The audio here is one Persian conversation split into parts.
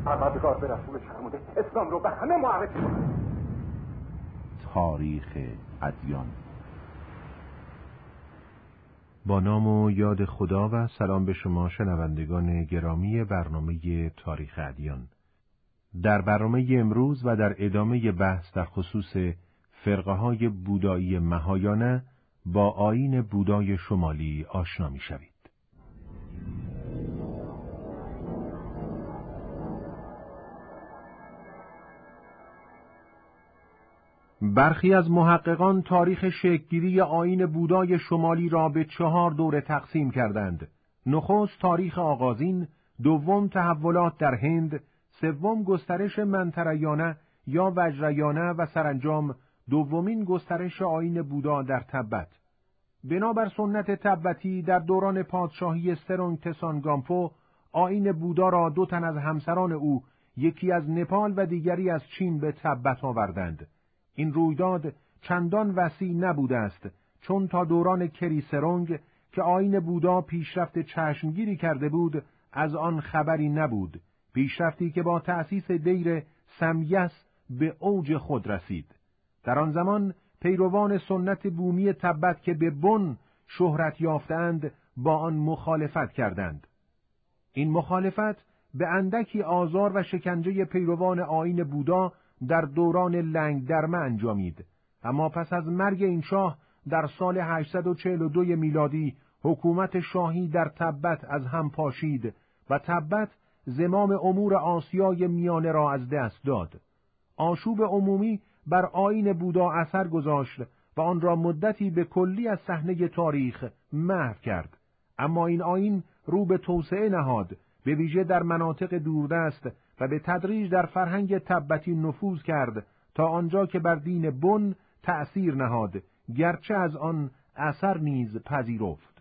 پروردگار به رسولش فرموده اسلام رو به همه معرفی کنه. تاریخ ادیان. با نام و یاد خدا و سلام به شما شنوندگان گرامی برنامه تاریخ ادیان. در برنامه امروز و در ادامه بحث در خصوص فرقه‌های بودایی مهایانه با آیین بودای شمالی آشنا می‌شوید. برخی از محققان تاریخ شکل‌گیری آیین بودای شمالی را به 4 دوره تقسیم کردند. نخست تاریخ آغازین، دوم تحولات در هند، سوم گسترش منتریانه یا وجریانه و سرانجام دومین گسترش آیین بودا در تبت. بنابر سنت تبتی در دوران پادشاهی سرونگ تسانگامپو آیین بودا را 2 تن از همسران او، یکی از نپال و دیگری از چین به تبت آوردند. این رویداد چندان وسیع نبوده است، چون تا دوران کریسرونگ که آیین بودا پیشرفت چشمگیری کرده بود از آن خبری نبود، پیشرفتی که با تأسیس دیر سمیس به اوج خود رسید. در آن زمان پیروان سنت بومی تبت که به بن شهرت یافتند با آن مخالفت کردند. این مخالفت به اندکی آزار و شکنجه پیروان آیین بودا در دوران لنگدرمه انجامید، اما پس از مرگ این شاه در سال 842 میلادی حکومت شاهی در تبت از هم پاشید و تبت زمام امور آسیای میانه را از دست داد. آشوب عمومی بر آیین بودا اثر گذاشت و آن را مدتی به کلی از صحنه تاریخ محو کرد، اما این آیین رو به توسعه نهاد، به ویژه در مناطق دوردست و به تدریج در فرهنگ تبتی نفوذ کرد تا آنجا که بر دین بن تأثیر نهاد، گرچه از آن اثر نیز پذیرفت.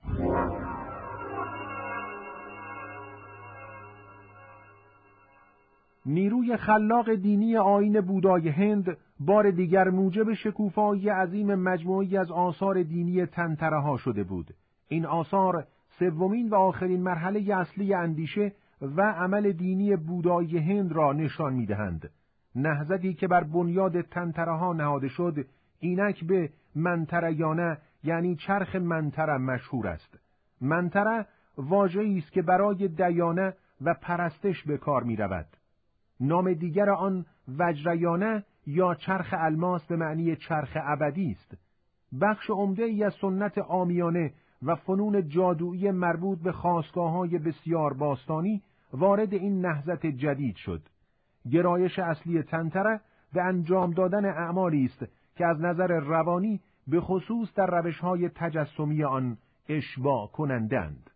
نیروی خلاق دینی آیین بودای هند بار دیگر موجب شکوفایی عظیم مجموعی از آثار دینی تنتره‌ها شده بود. این آثار سومین و آخرین مرحله اصلی اندیشه و عمل دینی بودای هند را نشان می‌دهند. نهضتی که بر بنیاد تنتره‌ها نهاده شد، اینک به منتریانه یعنی چرخ منتره مشهور است. منتره واژه‌ای است که برای دیانه و پرستش به کار می‌رود. نام دیگر آن وجریانه یا چرخ الماس به معنی چرخ ابدی است. بخش عمده‌ای از سنت عامیانه و فنون جادویی مربوط به خاستگاه‌های بسیار باستانی وارد این نهضت جدید شد. گرایش اصلی تنتره به انجام دادن اعمالی است که از نظر روانی به خصوص در روش‌های تجسمی آن اشباع کنندند.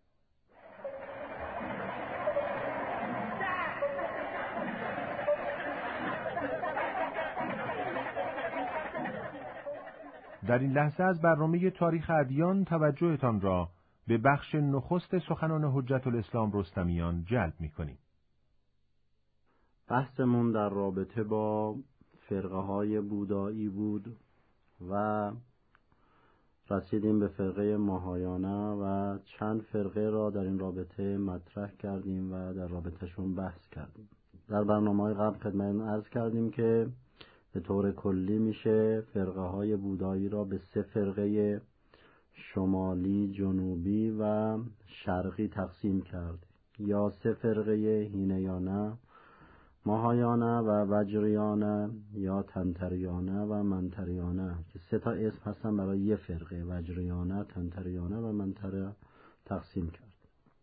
در این لحظه از برنامه تاریخ ادیان توجهتان را به بخش نخست سخنان حجت الاسلام رستمیان جلب می‌کنیم. بحثمون در رابطه با فرقه‌های بودایی بود و رسیدیم به فرقه ماهایانه و چند فرقه را در این رابطه مطرح کردیم و در رابطهشون بحث کردیم. در برنامه‌های قبل خدمتتون عرض کردیم که به طور کلی میشه فرقه‌های بودایی را به 3 فرقه شمالی، جنوبی و شرقی تقسیم کرد، یا 3 فرقه هینیانه، ماهایانه و وجریانه، یا تنتریانه و منتریانه که 3 تا اسم هستن برای یه فرقه، وجریانه، تنتریانه و منتره تقسیم کرد.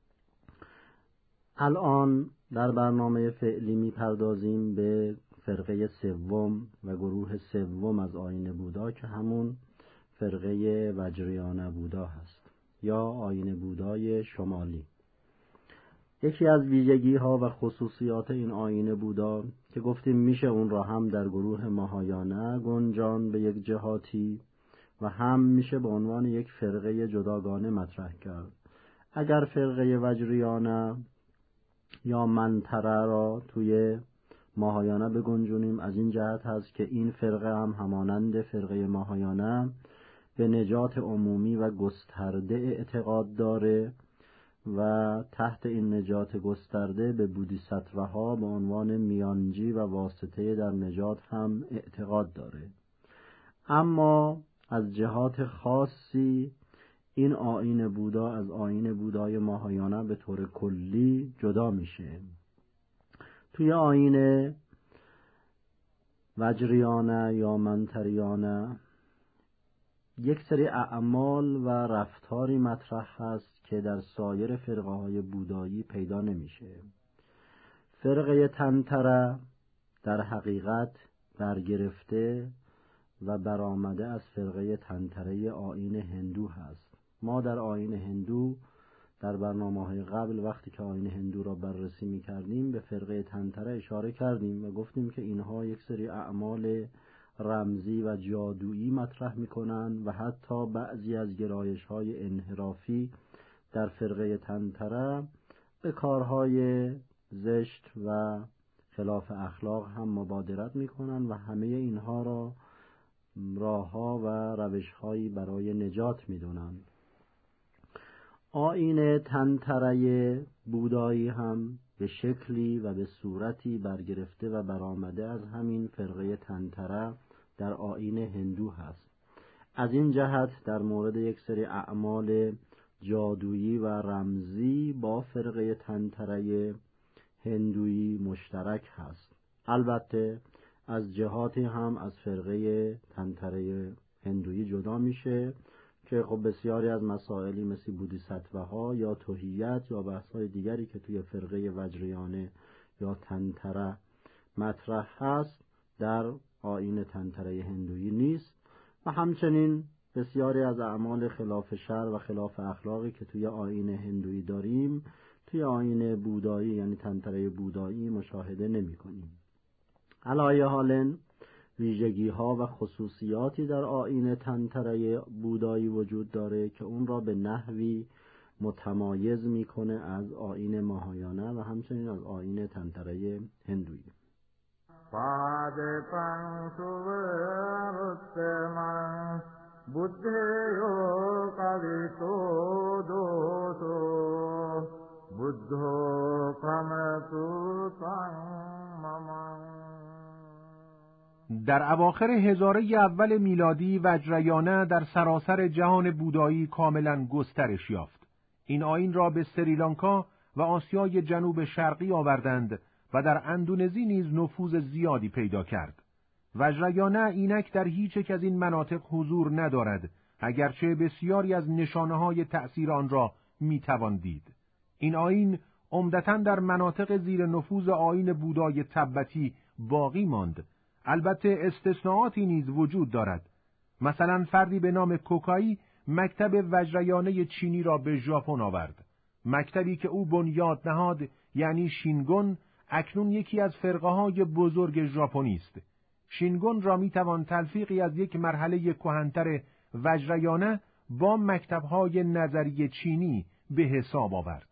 الان در برنامه فعلی میپردازیم به فرقه سوم و گروه سوم از آیین بودا که همون فرقه وجریانه بودا هست یا آیین بودای شمالی. یکی از ویژگی ها و خصوصیات این آیین بودا که گفتیم میشه اون را هم در گروه ماهایانه گنجان به یک جهاتی و هم میشه به عنوان یک فرقه جداگانه مطرح کرد. اگر فرقه وجریانه یا منتره را توی ماهایانه بگنجونیم، از این جهت هست که این فرقه هم همانند فرقه ماهایانه به نجات عمومی و گسترده اعتقاد داره و تحت این نجات گسترده به بودیساتواها به عنوان میانجی و واسطه در نجات هم اعتقاد داره. اما از جهات خاصی این آیین بودا از آیین بودای ماهایانا به طور کلی جدا میشه. توی آیین وجریانه یا منتریانه یک سری اعمال و رفتاری مطرح هست که در سایر فرقه های بودایی پیدا نمیشه. فرقه تنتره در حقیقت برگرفته و برآمده از فرقه تنتره آیین هندو هست. ما در آیین هندو در برنامه‌های قبل وقتی که آیین هندو را بررسی می‌کردیم به فرقه تنتره اشاره کردیم و گفتیم که اینها یک سری اعمال رمزی و جادویی مطرح می‌کنند و حتی بعضی از گرایش‌های انحرافی در فرقه تنتره به کارهای زشت و خلاف اخلاق هم مبادرت می‌کنند و همه اینها را راه‌ها و روش‌هایی برای نجات می‌دونند. آیین تنتره بودایی هم به شکلی و به صورتی برگرفته و برآمده از همین فرقه تنتره در آیین هندو هست. از این جهت در مورد یک سری اعمال جادویی و رمزی با فرقه تنتره هندویی مشترک هست. البته از جهاتی هم از فرقه تنتره هندویی جدا میشه که خب بسیاری از مسائلی مثل بودیساتواها یا توحیت یا بحث‌های دیگری که توی فرقه وجریانه یا تنتره مطرح هست در آیین تنتره هندویی نیست و همچنین بسیاری از اعمال خلاف شرع و خلاف اخلاقی که توی آیین هندویی داریم توی آیین بودایی یعنی تنتره بودایی مشاهده نمی‌کنیم. علی ای حال ویژگی ها و خصوصیاتی در آیین تنتره بودایی وجود داره که اون را به نحوی متمایز میکنه از آیین ماهایانه و همچنین از آیین تنتره هندویی. در اواخر هزاره اول میلادی وجریانه در سراسر جهان بودایی کاملا گسترش یافت. این آیین را به سریلانکا و آسیای جنوب شرقی آوردند و در اندونزی نیز نفوذ زیادی پیدا کرد. وجریانه اینک در هیچ یک از این مناطق حضور ندارد، اگرچه بسیاری از نشانه‌های تأثیر آن را میتوان دید. این آیین عمدتاً در مناطق زیر نفوذ آیین بودای تبتی باقی ماند. البته استثناءاتی نیز وجود دارد. مثلا فردی به نام کوکایی مکتب وجریانه چینی را به ژاپن آورد. مکتبی که او بنیاد نهاد یعنی شینگون اکنون یکی از فرقه‌های بزرگ ژاپنی است. شینگون را میتوان تلفیقی از یک مرحله کهن‌تر وجریانه با مکتب‌های نظری چینی به حساب آورد.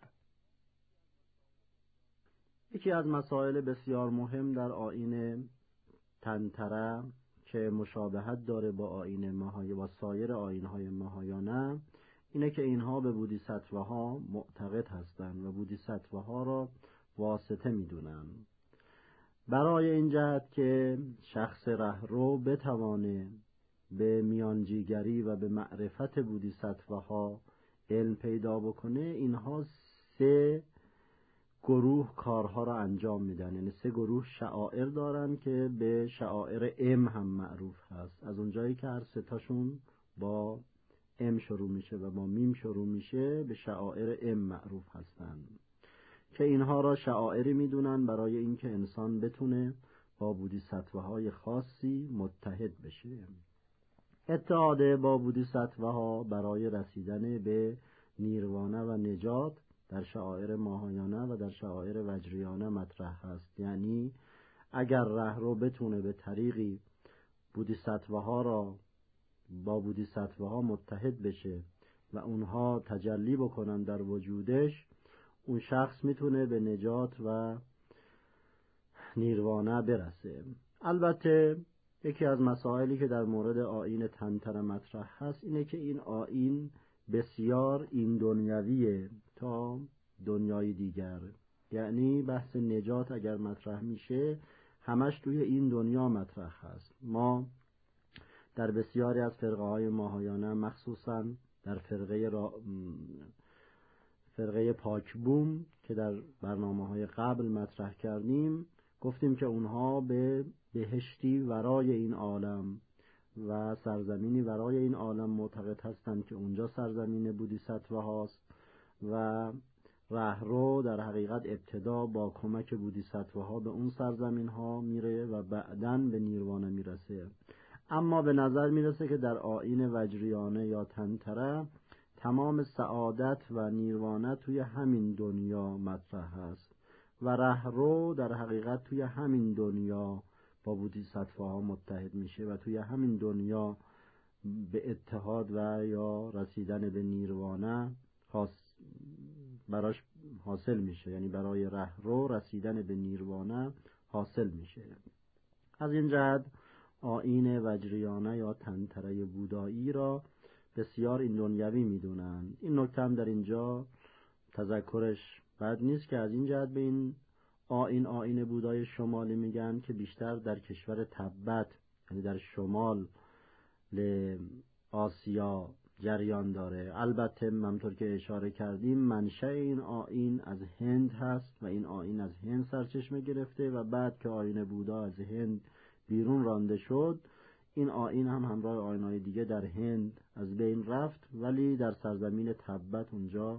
یکی از مسائل بسیار مهم در آیین تنتره که مشابهت داره با آیین ماهایانه و سایر آیین‌های ماهایانه اینه که اینها به بودیساتواها معتقد هستند و بودیساتواها را واسطه میدونن. برای این جهت که شخص رهرو بتوانه به میانجیگری و به معرفت بودیساتواها علم پیدا بکنه، اینها 3 گروه کارها را انجام میدن. یعنی 3 گروه شعائر دارن که به شعائر ام هم معروف هست. از اونجایی که هر 3 تاشون با ام شروع میشه و با میم شروع میشه به شعائر ام معروف هستن که اینها را شعائری میدونن برای اینکه انسان بتونه با بودیساتواهای خاصی متحد بشه. اتحاد با بودیساتواها برای رسیدن به نیروانه و نجات در شعائر ماهایانه و در شعائر وجریانه مطرح هست. یعنی اگر رهرو بتونه به طریقی بودیساتواها را با بودیساتواها متحد بشه و اونها تجلی بکنن در وجودش، اون شخص میتونه به نجات و نیروانه برسه. البته یکی از مسائلی که در مورد آیین تنتره مطرح هست اینه که این آیین بسیار این دنیویه تا دنیای دیگر. یعنی بحث نجات اگر مطرح میشه همش توی این دنیا مطرح هست. ما در بسیاری از فرقه های ماهایانه، مخصوصا در فرقه پاکبوم که در برنامه‌های قبل مطرح کردیم، گفتیم که اونها به بهشتی ورای این عالم و سرزمینی ورای این عالم معتقد هستند که اونجا سرزمین بودیساتوا هاست و رهرو در حقیقت ابتدا با کمک بودیساتواها به اون سرزمین ها میره و بعداً به نیروانه میرسه. اما به نظر میرسه که در آیین وجریانه یا تنتره تمام سعادت و نیروانه توی همین دنیا مطرح است و رهرو در حقیقت توی همین دنیا با بودیساتواها متحد میشه و توی همین دنیا به اتحاد و یا رسیدن به نیروانه براش حاصل میشه. یعنی برای رهرو رسیدن به نیروانه حاصل میشه. از این جهت آیین وجریانه یا تنتره بودایی را بسیار این دنیوی میدونن. این نکته هم در اینجا تذکرش بد نیست که از این جهت به این آیین بودای شمالی میگن که بیشتر در کشور تبت، یعنی در شمال آسیا جریان داره. البته همونطور که اشاره کردیم منشأ این آیین از هند هست و این آیین از هند سرچشمه گرفته و بعد که آیین بودا از هند بیرون رانده شد، این آیین هم همراه آیین‌های دیگه در هند از بین رفت، ولی در سرزمین تبت اونجا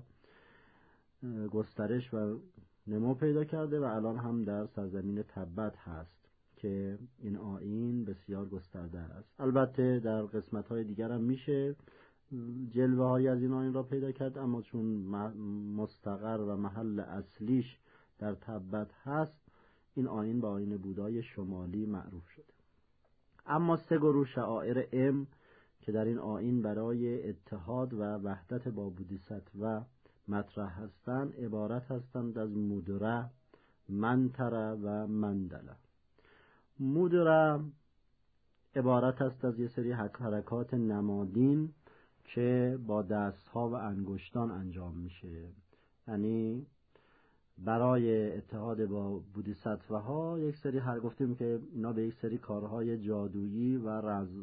گسترش و نمو پیدا کرده و الان هم در سرزمین تبت هست که این آیین بسیار گسترده است. البته در قسمت‌های دیگر هم میشه جلوه‌هایی از این آیین را پیدا کرد، اما چون مستقر و محل اصلیش در تبت هست، این آیین با آیین بودای شمالی معروف شده. اما 3 گروه شعائر ام که در این آیین برای اتحاد و وحدت با بودیساتوا مطرح هستند عبارت هستند از مودره، منتره و مندله. مودره عبارت است از یه سری حرکات نمادین که با دستها و انگشتان انجام میشه. یعنی برای اتحاد با بودیساتواها یک سری گفتیم که اینا به یک سری کارهای جادویی و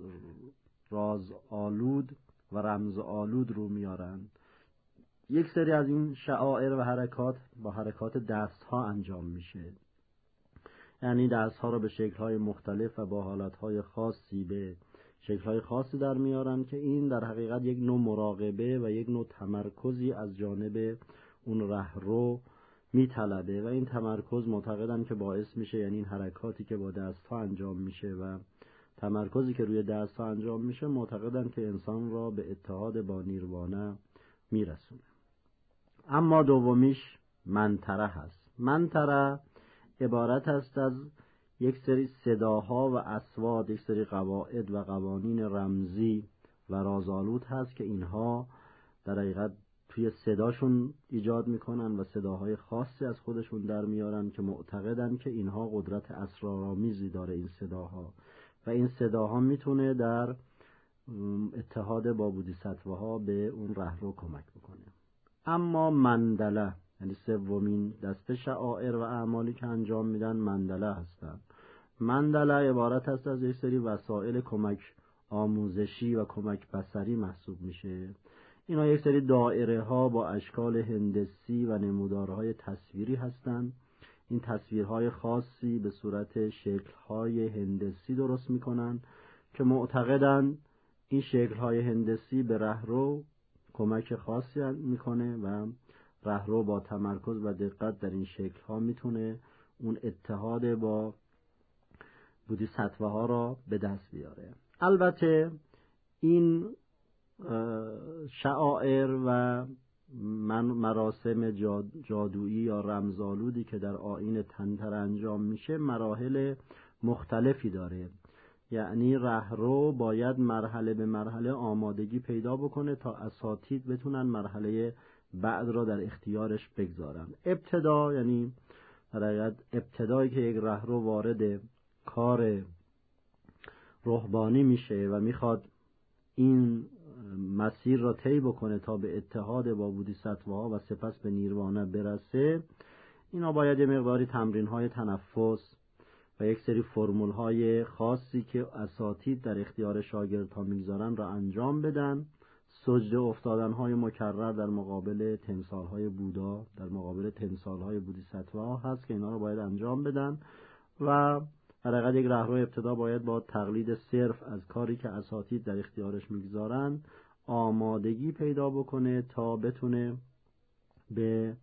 رازآلود و رمزآلود رو میارن. یک سری از این شعائر و حرکات با حرکات دستها انجام میشه. یعنی دستها رو به شکل‌های مختلف و با حالت‌های خاصی به شکل‌های خاصی در میارن که این در حقیقت یک نوع مراقبه و یک نوع تمرکزی از جانب اون رهرو میطلبه و این تمرکز معتقدن که باعث میشه، یعنی این حرکاتی که با دست‌ها انجام میشه و تمرکزی که روی دست‌ها انجام میشه معتقدن که انسان را به اتحاد با نیروانه میرسونه. اما دومیش منتره هست. منتره عبارت است از یک سری صداها و اصوات، یک سری قواعد و قوانین رمزی و رازآلود هست که اینها در حقیقت توی صداشون ایجاد میکنن و صداهای خاصی از خودشون در میارن که معتقدن که اینها قدرت اسرارآمیزی داره این صداها و این صداها میتونه در اتحاد با بودیساتواها به اون رهرو کمک بکنه. اما مندله، یعنی 3مین دسته شعائر و اعمالی که انجام میدن مندله هستن. مندله عبارت است از یک سری وسایل کمک آموزشی و کمک بصری محسوب میشه. اینا یک سری دایره ها با اشکال هندسی و نمودارهای تصویری هستند. این تصویرهای خاصی به صورت شکل‌های هندسی درست میکنن که معتقدن این شکل‌های هندسی به رهرو کمک خاصی میکنه و رهرو با تمرکز و دقت در این شکل‌ها میتونه اون اتحاد با بودیساتواها را به دست بیاره. البته این شعائر و مراسم جادویی یا رمزآلودی که در آیین تنتره انجام میشه مراحل مختلفی داره. یعنی رهرو باید مرحله به مرحله آمادگی پیدا بکنه تا اساتید بتونن مرحله بعد را در اختیارش بگذارن. ابتدا، یعنی در حقیقت ابتدایی که یک رهرو وارد کار رهبانی میشه و میخواد این مسیر را طی بکنه تا به اتحاد با بودیساتواها و سپس به نیروانا برسه، اینا باید یه مقداری تمرین‌های تنفس و یک سری فرمول‌های خاصی که اساتید در اختیار شاگردها میگذارن را انجام بدن. سجده افتادن‌های مکرر در مقابل تمثال‌های بودا، در مقابل تمثال‌های بودیساتوا هست که اینا رو باید انجام بدن و در حقیقت یک راهرو ابتدا باید با تقلید صرف از کاری که اساتید در اختیارش میگذارن آمادگی پیدا بکنه تا بتونه به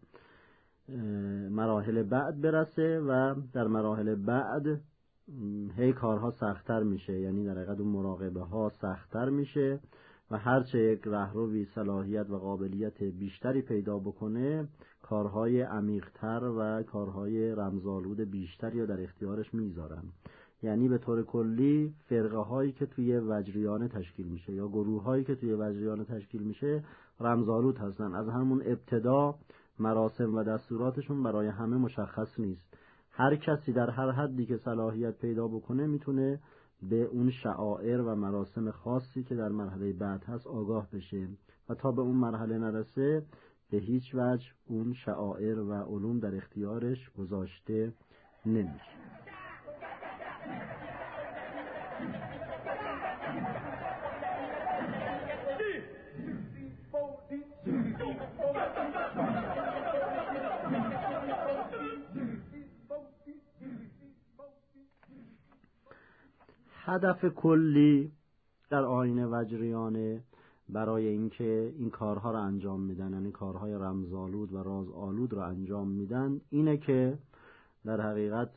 مراحل بعد برسه و در مراحل بعد هی کارها سخت‌تر میشه، یعنی در حقیقت اون مراقبه ها سخت‌تر میشه و هرچه یک راهروی صلاحیت و قابلیت بیشتری پیدا بکنه کارهای عمیق‌تر و کارهای رمزآلود بیشتری رو در اختیارش میذارن. یعنی به طور کلی فرقه هایی که توی وجریانه تشکیل میشه یا گروه هایی که توی وجریانه تشکیل میشه رمزآلود هستن. از همون ابتدا مراسم و دستوراتشون برای همه مشخص نیست. هر کسی در هر حدی که صلاحیت پیدا بکنه میتونه به اون شعائر و مراسم خاصی که در مرحله بعد هست آگاه بشه و تا به اون مرحله نرسه به هیچ وجه اون شعائر و علوم در اختیارش گذاشته نمیشه. هدف کلی در آیین وجریانه برای اینکه این کارها را انجام میدن، یعنی کارهای رمزآلود و رازآلود را انجام میدن، اینه که در حقیقت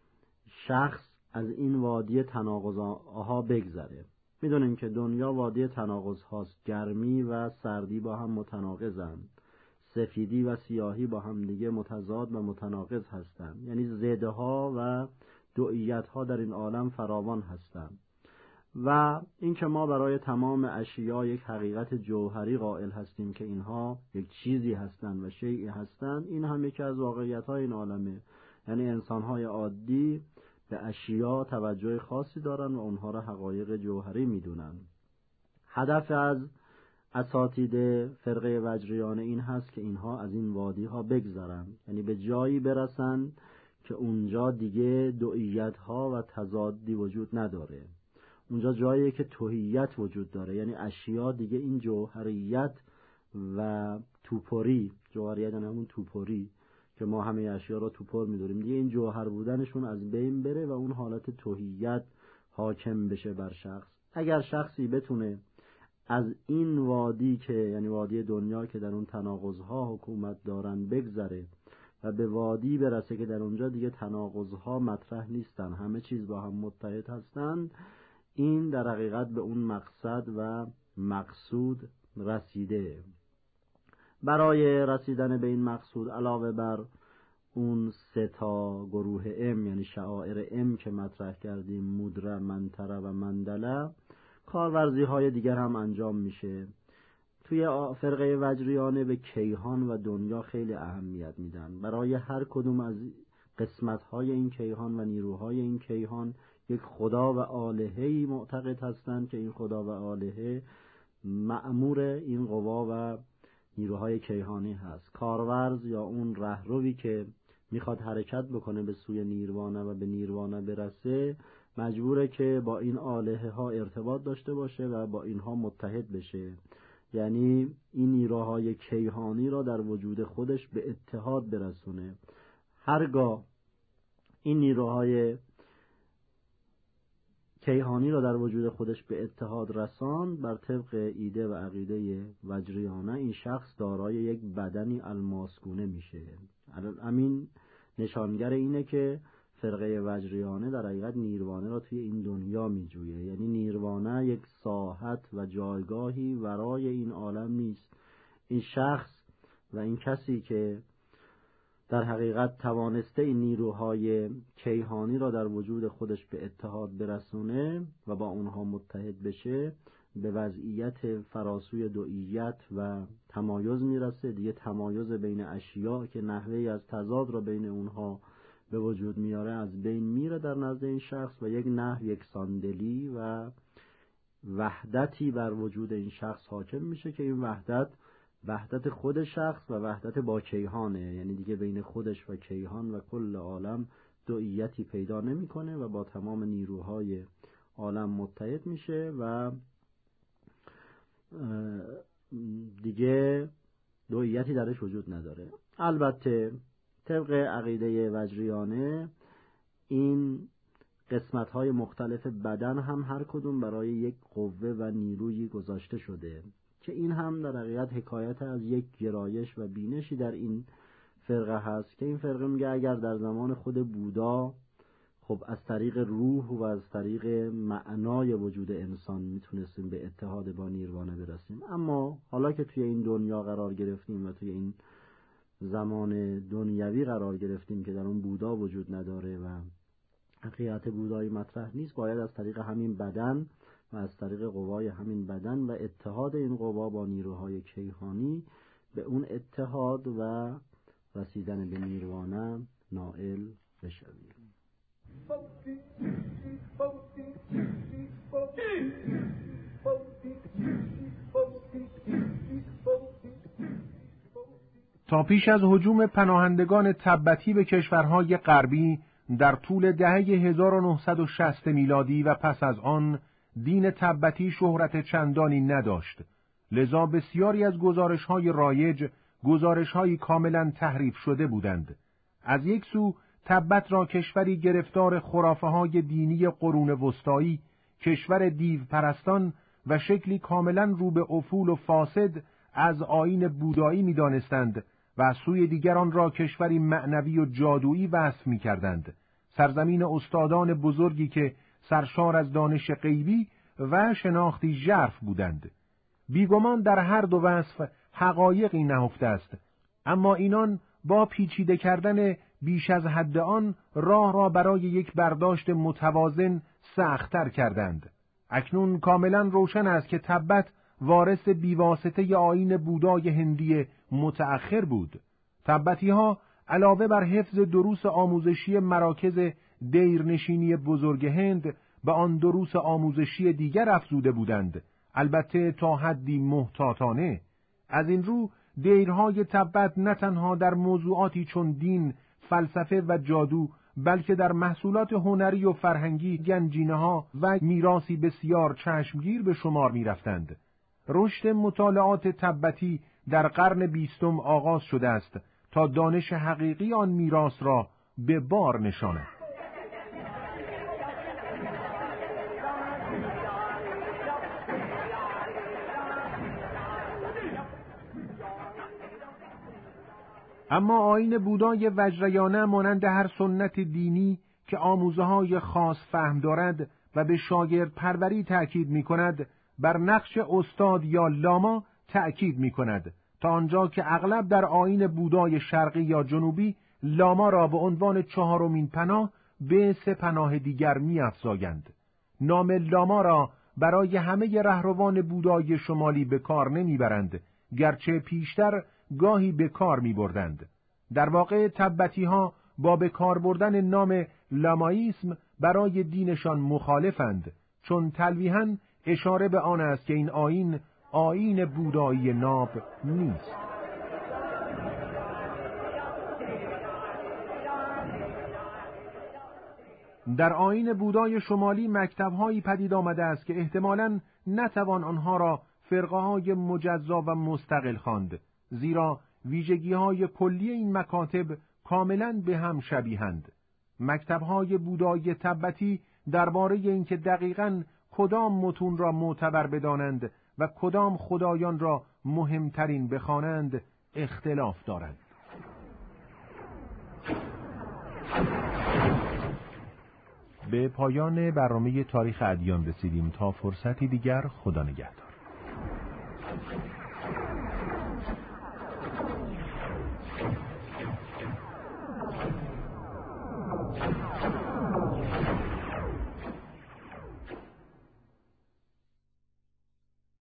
شخص از این وادی تناقض‌ها بگذره. میدونیم که دنیا وادی تناقض هاست، گرمی و سردی با هم متناقضند، سفیدی و سیاهی با هم دیگه متضاد و متناقض هستند، یعنی ضد ها و دوئیت ها در این عالم فراوان هستند و اینکه ما برای تمام اشیا یک حقیقت جوهری قائل هستیم که اینها یک چیزی هستند و شیئی هستند، این هم یکی از واقعیت های این عالمه. یعنی انسان های عادی به اشیا توجه خاصی دارن و اونها را حقایق جوهری میدونن. هدف از اساتید فرقه وجریانه این هست که اینها از این وادی ها بگذرن، یعنی به جایی برسن که اونجا دیگه دوئیت ها و تضادی وجود نداره. اونجا جاییه که توحیت وجود داره، یعنی اشیا دیگه این جوهریت و توپری، جوهریت یعنی همون توپری که ما همه اشیا را توپر می‌دونیم، دیگه این جوهر بودنشون از بین بره و اون حالت توحیت حاکم بشه بر شخص. اگر شخصی بتونه از این وادی که یعنی وادی دنیا که در اون تناقض‌ها حکومت دارن بگذره و به وادی برسه که در اونجا دیگه تناقض‌ها مطرح نیستن، همه چیز با هم متحد هستن، این در حقیقت به اون مقصد و مقصود رسیده. برای رسیدن به این مقصود علاوه بر اون 3 گروه ام یعنی شعائر ام که مطرح کردیم، مودرا، منتره و مندله، کارورزی های دیگر هم انجام میشه. توی فرقه وجریانه به کیهان و دنیا خیلی اهمیت میدن. برای هر کدوم از قسمت‌های این کیهان و نیروهای این کیهان یک خدا و آلهه‌ای معتقد هستند که این خدا و آلهه مأمور این قوا و نیروهای کیهانی هست. کارورز یا اون رهروی که میخواد حرکت بکنه به سوی نیروانا و به نیروانا برسه مجبوره که با این آلهه ها ارتباط داشته باشه و با اینها متحد بشه، یعنی این نیروهای کیهانی را در وجود خودش به اتحاد برسونه. هرگاه این نیروهای کیهانی را در وجود خودش به اتحاد رساند، بر طبق ایده و عقیده وجریانه این شخص دارای یک بدنی الماسگونه میشه. همین نشانگر اینه که فرقه وجریانه در حقیقت نیروانه را توی این دنیا میجویه، یعنی نیروانه یک ساحت و جایگاهی ورای این عالم نیست. این شخص و این کسی که در حقیقت توانسته این نیروهای کیهانی را در وجود خودش به اتحاد برسونه و با اونها متحد بشه، به وضعیت فراسوی دوئیت و تمایز میرسه. دیگه تمایز بین اشیاء که نحوهی از تضاد را بین اونها به وجود میاره از بین میره در نزد این شخص و یک نحو یکساندلی و وحدتی بر وجود این شخص حاکم میشه که این وحدت خود شخص و وحدت با کیهانه، یعنی دیگه بین خودش و کیهان و کل عالم دوئیتی پیدا نمیکنه و با تمام نیروهای عالم متحد میشه و دیگه دوئیتی درش وجود نداره. البته طبق عقیده وجریانه این قسمت‌های مختلف بدن هم هر کدوم برای یک قوه و نیرویی گذاشته شده که این هم در حقیقت حکایت از یک گرایش و بینشی در این فرقه هست که این فرقه میگه اگر در زمان خود بودا خب از طریق روح و از طریق معنای وجود انسان میتونستیم به اتحاد با نیروانه برسیم، اما حالا که توی این دنیا قرار گرفتیم و توی این زمان دنیوی قرار گرفتیم که در اون بودا وجود نداره و حقیقت بودایی مطرح نیست، باید از طریق همین بدن و از طریق قوای همین بدن و اتحاد این قوا با نیروهای کیهانی به اون اتحاد و رسیدن به نیروانه نائل بشویم. تا پیش از هجوم پناهندگان تبتی به کشورهای غربی در طول دهه 1960 میلادی و پس از آن دین تبتی شهرت چندانی نداشت، لذا بسیاری از گزارش‌های رایج گزارش‌هایی کاملا تحریف شده بودند. از یک سو تبت را کشوری گرفتار خرافه‌های دینی قرون وسطایی، کشور دیو پرستان و شکلی کاملا رو به افول و فاسد از آیین بودایی می‌دانستند و از سوی دیگر آن را کشوری معنوی و جادویی وصف می‌کردند، سرزمین استادان بزرگی که سرشار از دانش غیبی و شناختی ژرف بودند. بیگمان در هر دو وصف حقایقی نهفته است، اما اینان با پیچیده کردن بیش از حد آن راه را برای یک برداشت متوازن سخت‌تر کردند. اکنون کاملا روشن است که تبت وارث بیواسطه آیین بودای هندی متأخر بود. تبتی‌ها علاوه بر حفظ دروس آموزشی مراکز دیرنشینی بزرگ هند به آن دروس آموزشی دیگر افزوده بودند، البته تا حدی محتاطانه. از این رو دیرهای تبت نه تنها در موضوعاتی چون دین، فلسفه و جادو، بلکه در محصولات هنری و فرهنگی، گنجینه‌ها و میراثی بسیار چشمگیر به شمار می‌رفتند. رشد مطالعات تبتی در قرن 20 آغاز شده است تا دانش حقیقی آن میراث را به بار نشاند. اما آیین بودای وجریانه مانند هر سنت دینی که آموزه‌های خاص فهم دارد و به شاگرد پروری تأکید می‌کند، بر نقش استاد یا لاما تأکید می‌کند، تا آنجا که اغلب در آیین بودای شرقی یا جنوبی لاما را به عنوان چهارمین پناه به 3 پناه دیگر می‌افزایند. نام لاما را برای همه رهروان بودای شمالی به کار نمی‌برند، گرچه پیشتر گاهی به کار می‌بردند. در واقع تبتی‌ها با به کار بردن نام لاماییسم برای دینشان مخالفند، چون تلویحاً اشاره به آن است که این آیین بودایی ناب نیست. در آیین بودای شمالی مکتب‌هایی پدید آمده است که احتمالاً نتوان آنها را فرقه‌های مجزا و مستقل خواند، زیرا ویژگی‌های کلی این مکاتب کاملاً به هم شبیهند. مکتب‌های بودای تبتی درباره اینکه دقیقاً کدام متون را معتبر بدانند و کدام خدایان را مهمترین بخوانند اختلاف دارند. به پایان برنامه تاریخ ادیان رسیدیم. تا فرصتی دیگر، خدا نگهدار.